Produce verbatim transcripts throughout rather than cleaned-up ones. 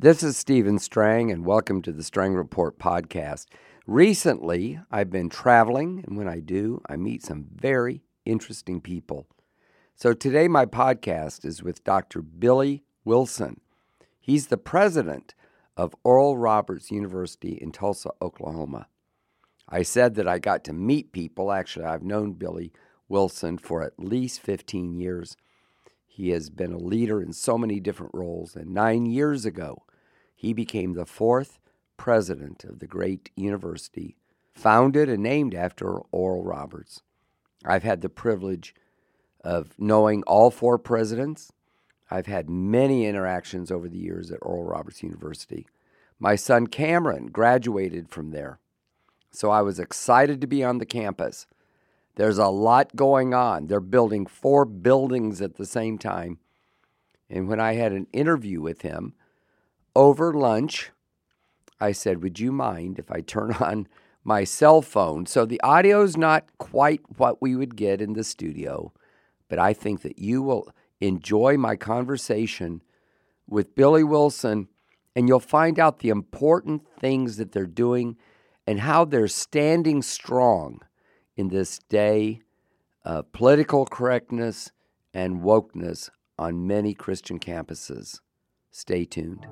This is Stephen Strang, and welcome to the Strang Report podcast. Recently, I've been traveling, and when I do, I meet some very interesting people. So today, my podcast is with Doctor Billy Wilson. He's the president of Oral Roberts University in Tulsa, Oklahoma. I said that I got to meet people. Actually, I've known Billy Wilson for at least fifteen years. He has been a leader in so many different roles, and nine years ago, he became the fourth president of the great university, founded and named after Oral Roberts. I've had the privilege of knowing all four presidents. I've had many interactions over the years at Oral Roberts University. My son Cameron graduated from there, so I was excited to be on the campus. There's a lot going on. They're building four buildings at the same time. And when I had an interview with him over lunch, I said, would you mind if I turn on my cell phone? So the audio's not quite what we would get in the studio, but I think that you will enjoy my conversation with Billy Wilson, and you'll find out the important things that they're doing and how they're standing strong in this day of political correctness and wokeness on many Christian campuses. Stay tuned.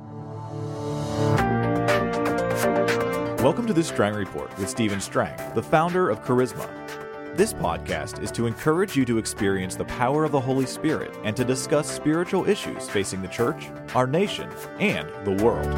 Welcome to the Strang Report with Stephen Strang, the founder of Charisma. This podcast is to encourage you to experience the power of the Holy Spirit and to discuss spiritual issues facing the church, our nation, and the world.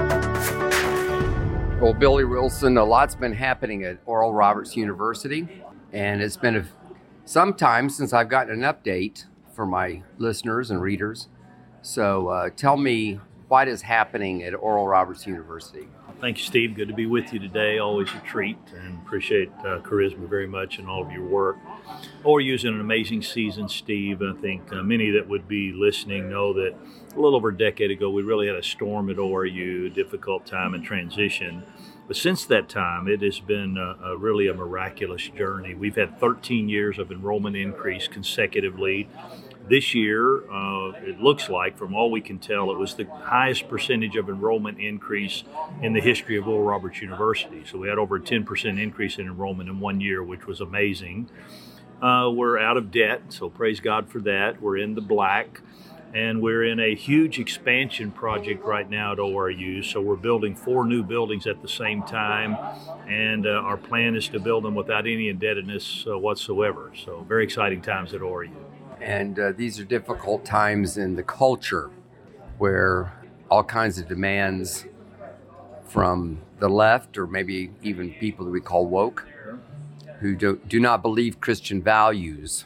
Well, Billy Wilson, a lot's been happening at Oral Roberts University, and it's been a, some time since I've gotten an update for my listeners and readers. So uh, tell me what is happening at Oral Roberts University. Thank you, Steve. Good to be with you today. Always a treat, and appreciate uh, Charisma very much and all of your work. O R U's in an amazing season, Steve. I think uh, many that would be listening know that a little over a decade ago, we really had a storm at O R U, a difficult time in transition. But since that time, it has been a, a really a miraculous journey. We've had thirteen years of enrollment increase consecutively. This year, uh, it looks like, from all we can tell, it was the highest percentage of enrollment increase in the history of Oral Roberts University. So we had over a ten percent increase in enrollment in one year, which was amazing. Uh, we're out of debt, so praise God for that. We're in the black, and we're in a huge expansion project right now at O R U. So we're building four new buildings at the same time, and uh, our plan is to build them without any indebtedness uh, whatsoever. So very exciting times at O R U. And uh, these are difficult times in the culture where all kinds of demands from the left, or maybe even people that we call woke, who do, do not believe Christian values.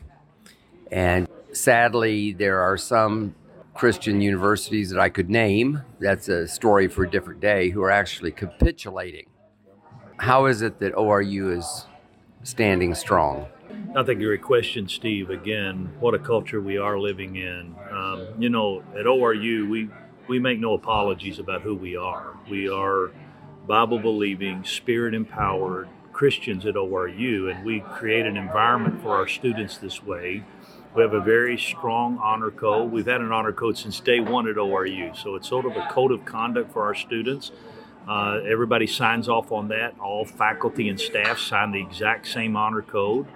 And sadly, there are some Christian universities that I could name, that's a story for a different day, who are actually capitulating. How is it that O R U is standing strong? I think a great question, Steve. Again, what a culture we are living in. Um, you know, at O R U, we, we make no apologies about who we are. We are Bible-believing, Spirit-empowered Christians at O R U, and we create an environment for our students this way. We have a very strong honor code. We've had an honor code since day one at O R U, so it's sort of a code of conduct for our students. Uh, everybody signs off on that. All faculty and staff sign the exact same honor code.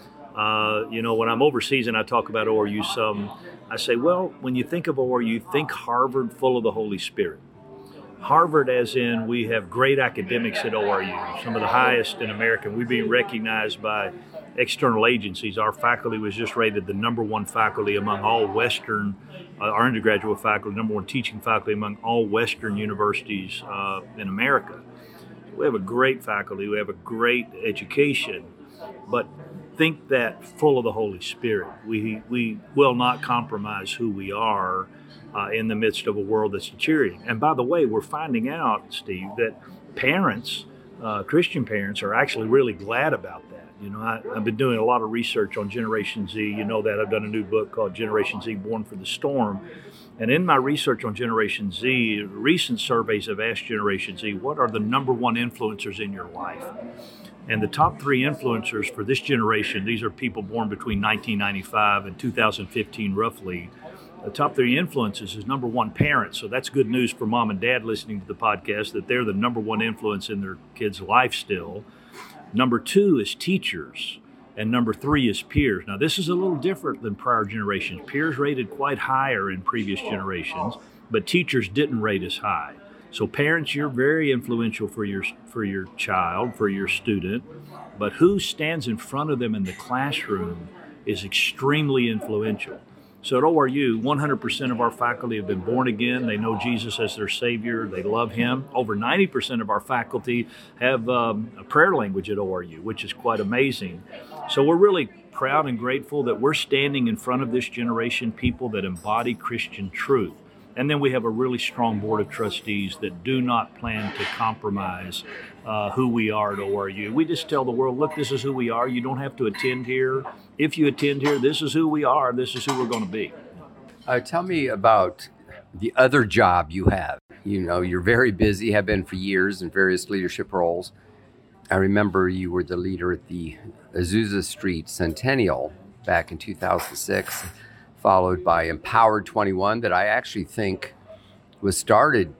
Uh, you know, when I'm overseas and I talk about O R U some, I say, well, when you think of O R U, think Harvard full of the Holy Spirit. Harvard as in we have great academics at O R U, some of the highest in America. We're being recognized by external agencies. Our faculty was just rated the number one faculty among all Western, uh, our undergraduate faculty, number one teaching faculty among all Western universities uh, in America. We have a great faculty, we have a great education, but think that full of the Holy Spirit. We we will not compromise who we are uh, in the midst of a world that's deteriorating. And by the way, we're finding out, Steve, that parents, uh, Christian parents, are actually really glad about that. You know, I, I've been doing a lot of research on Generation Z. You know that I've done a new book called Generation Z, Born for the Storm. And in my research on Generation Z, recent surveys have asked Generation Z, what are the number one influencers in your life? And the top three influencers for this generation, these are people born between nineteen ninety-five and two thousand fifteen roughly, the top three influences is number one, parents. So that's good news for mom and dad listening to the podcast, that they're the number one influence in their kids' life still. Number two is teachers. And number three is peers. Now, this is a little different than prior generations. Peers rated quite higher in previous generations, but teachers didn't rate as high. So parents, you're very influential for your for your child, for your student, but who stands in front of them in the classroom is extremely influential. So at O R U, one hundred percent of our faculty have been born again. They know Jesus as their Savior. They love Him. Over ninety percent of our faculty have um, a prayer language at O R U, which is quite amazing. So we're really proud and grateful that we're standing in front of this generation, people that embody Christian truth. And then we have a really strong board of trustees that do not plan to compromise uh, who we are at O R U. We just tell the world, look, this is who we are. You don't have to attend here. If you attend here, this is who we are. This is who we're going to be. Uh, tell me about the other job you have. You know, you're very busy, have been for years in various leadership roles. I remember you were the leader at the Azusa Street Centennial back in two thousand six. Followed by Empowered twenty-one, that I actually think was started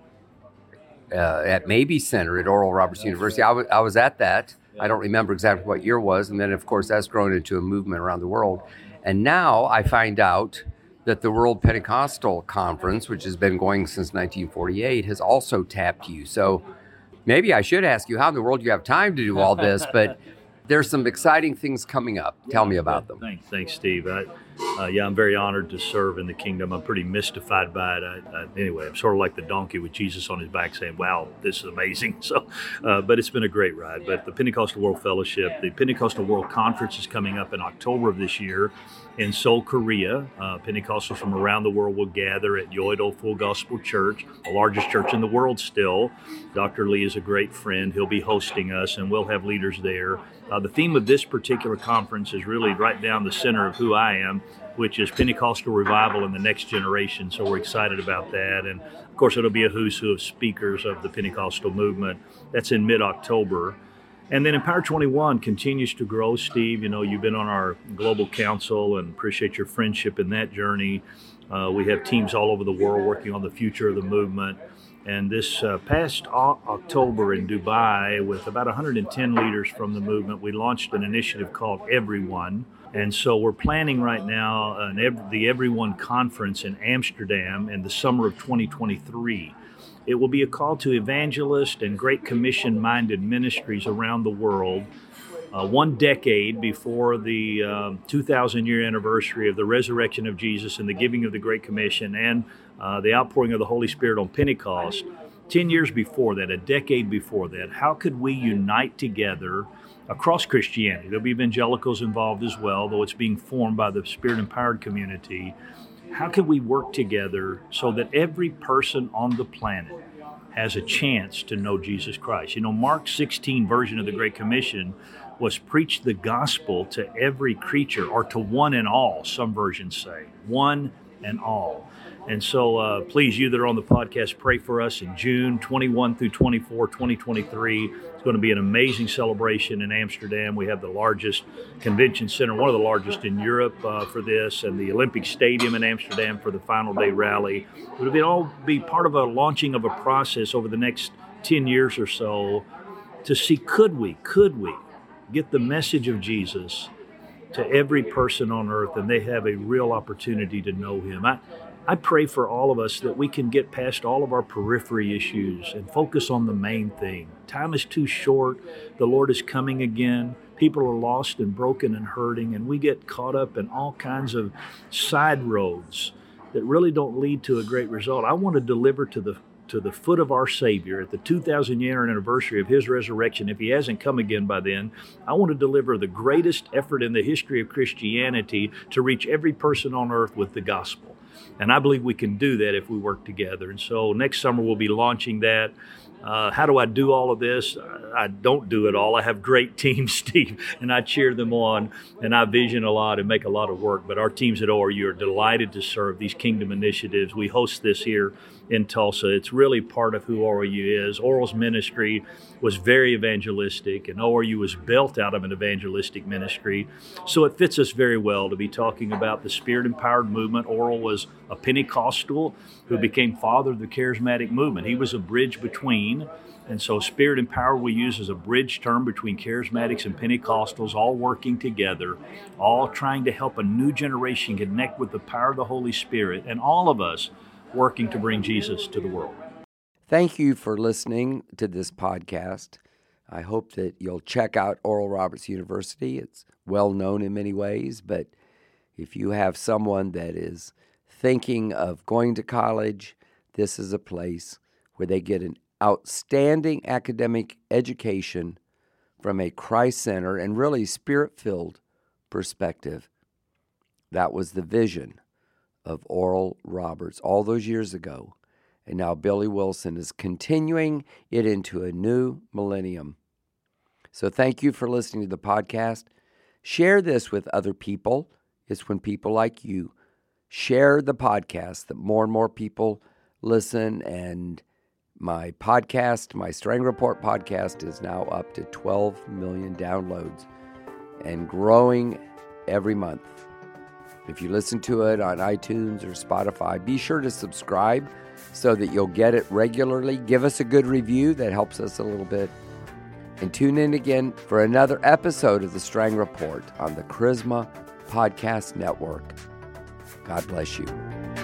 uh, at Mabee Center at Oral Roberts University. I was, I was at that. I don't remember exactly what year it was. And then, of course, that's grown into a movement around the world. And now I find out that the World Pentecostal Conference, which has been going since nineteen forty-eight, has also tapped you. So maybe I should ask you how in the world you have time to do all this, but there's some exciting things coming up. Tell me about them. Thanks, thanks, Steve. I, uh, yeah, I'm very honored to serve in the kingdom. I'm pretty mystified by it. I, I, anyway, I'm sort of like the donkey with Jesus on his back saying, wow, this is amazing. So, uh, but it's been a great ride. But the Pentecostal World Fellowship, the Pentecostal World Conference is coming up in October of this year in Seoul, Korea. Uh, Pentecostals from around the world will gather at Yoido Full Gospel Church, the largest church in the world still. Doctor Lee is a great friend. He'll be hosting us, and we'll have leaders there. Uh, the theme of this particular conference is really right down the center of who I am, which is Pentecostal revival in the next generation. So we're excited about that. And of course, it'll be a who's who of speakers of the Pentecostal movement. That's in mid-October. And then Empower twenty-one continues to grow, Steve. You know, you've been on our global council and appreciate your friendship in that journey. Uh, we have teams all over the world working on the future of the movement. And this uh, past o- October in Dubai, with about one hundred ten leaders from the movement, we launched an initiative called Everyone. And so we're planning right now an ev- the Everyone Conference in Amsterdam in the summer of twenty twenty-three. It will be a call to evangelist and Great Commission-minded ministries around the world, uh, one decade before the uh, two thousand year anniversary of the resurrection of Jesus and the giving of the Great Commission and uh, the outpouring of the Holy Spirit on Pentecost. Ten years before that, a decade before that, how could we unite together across Christianity? There'll be evangelicals involved as well, though it's being formed by the Spirit-empowered community. How can we work together so that every person on the planet has a chance to know Jesus Christ? You know, Mark sixteen version of the Great Commission was preach the gospel to every creature, or to one and all, some versions say. One and all. And so uh, please, you that are on the podcast, pray for us in June twenty-first through twenty-fourth, twenty twenty-three. It's going to be an amazing celebration in Amsterdam. We have the largest convention center, one of the largest in Europe uh, for this, and the Olympic Stadium in Amsterdam for the final day rally. It will all be part of a launching of a process over the next ten years or so to see, could we, could we get the message of Jesus to every person on earth, and they have a real opportunity to know Him. I, I pray for all of us that we can get past all of our periphery issues and focus on the main thing. Time is too short. The Lord is coming again. People are lost and broken and hurting, and we get caught up in all kinds of side roads that really don't lead to a great result. I want to deliver to the to the foot of our Savior at the two thousand year anniversary of His resurrection. If He hasn't come again by then, I want to deliver the greatest effort in the history of Christianity to reach every person on earth with the gospel. And I believe we can do that if we work together. And so next summer we'll be launching that. Uh, how do I do all of this? I don't do it all. I have great teams, Steve, and I cheer them on, and I vision a lot and make a lot of work. But our teams at O R U are delighted to serve these kingdom initiatives. We host this here in Tulsa. It's really part of who O R U is. Oral's ministry was very evangelistic, and O R U was built out of an evangelistic ministry. So it fits us very well to be talking about the Spirit-empowered movement. Oral was a Pentecostal who became father of the charismatic movement. He was a bridge between. And so Spirit Empowered we use as a bridge term between charismatics and Pentecostals, all working together, all trying to help a new generation connect with the power of the Holy Spirit, and all of us working to bring Jesus to the world. Thank you for listening to this podcast. I hope that you'll check out Oral Roberts University. It's well known in many ways, but if you have someone that is thinking of going to college, this is a place where they get an outstanding academic education from a Christ-centered and really Spirit-filled perspective. That was the vision of Oral Roberts all those years ago. And now Billy Wilson is continuing it into a new millennium. So thank you for listening to the podcast. Share this with other people. It's when people like you share the podcast that more and more people listen. And my podcast, my Strang Report podcast, is now up to twelve million downloads and growing every month. If you listen to it on iTunes or Spotify, be sure to subscribe so that you'll get it regularly. Give us a good review. That helps us a little bit. And tune in again for another episode of the Strang Report on the Charisma Podcast Network. God bless you.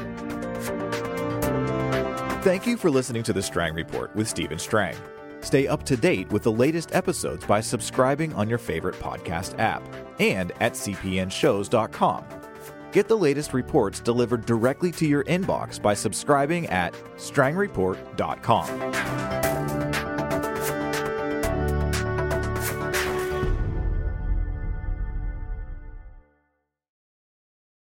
Thank you for listening to the Strang Report with Stephen Strang. Stay up to date with the latest episodes by subscribing on your favorite podcast app and at c p n shows dot com. Get the latest reports delivered directly to your inbox by subscribing at strang report dot com.